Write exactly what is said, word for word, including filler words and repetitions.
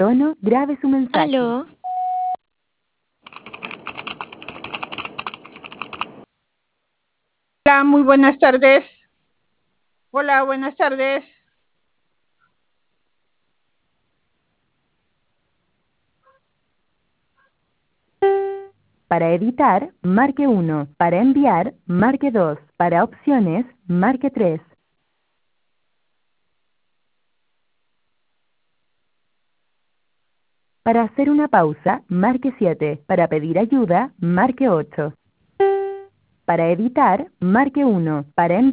tono, grabe su mensaje. Aló. Hola, muy buenas tardes. Hola, buenas tardes. Para editar, marque uno. Para enviar, marque dos. Para opciones, marque tres. Para hacer una pausa, marque siete. Para pedir ayuda, marque ocho. Para editar, marque uno. Para enviar,